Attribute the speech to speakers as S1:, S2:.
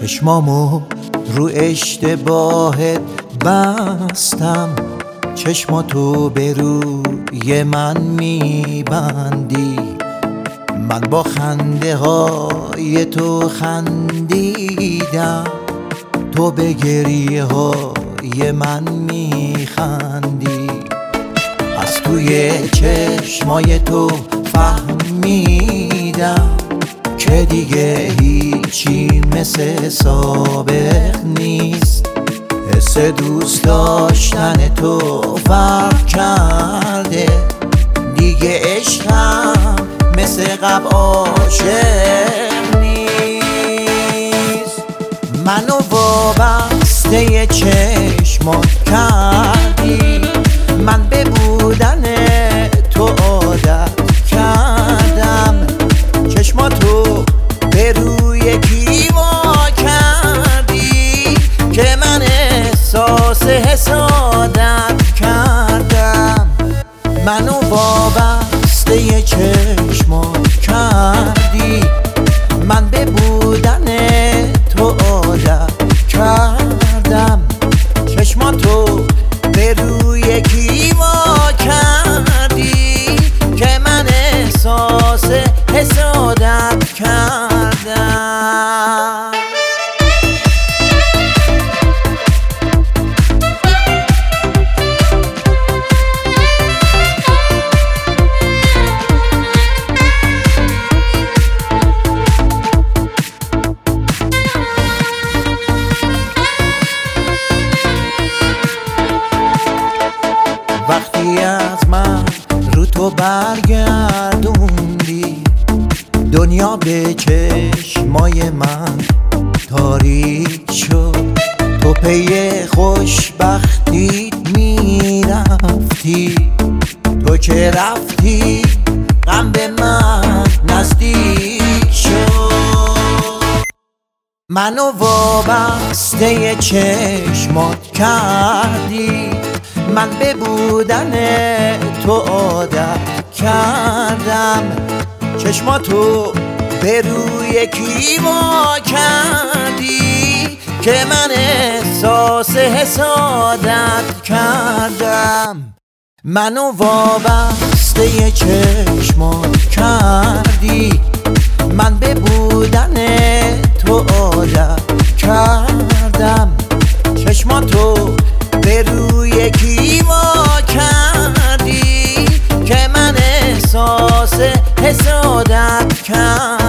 S1: چشمامو رو اشتباهت بستم، چشماتو به روی من میبندی، من با خنده های تو خندیدم، تو به گریه های من میخندی. از توی چشمای تو فهمیدم که دیگه هیچی مثل سابق نیست. حس دوست داشتن تو فرق کرده، دیگه عشقم مثل قبل عاشق نیست. منو وابسته چشمات کردی، من به بودن تو عادت کردم، چشماتو به روی کیوا کردی که من احساس حسادت کردم. منو وابسته چشمات کردی، من به بودن تو عادت کردم، چشماتو به روی کیوا کردی که من احساس حسادت کردم. وقتی از من رو تو برگردوندی، دنیا به چشمای من تاریک شد. تو پی خوشبختیت میرفتی، تو که رفتی غم به من نزدیک شد. منو وابسته چشمات کردی، من به بودن تو عادت کردم، چشماتو به روی کیوا کردی که من احساس حسادت کردم. منو وابسته چشمات کردی، من به بودن تو عادت کردم، چشماتو به روی کیوا کردی که من احساس حسادت کردم.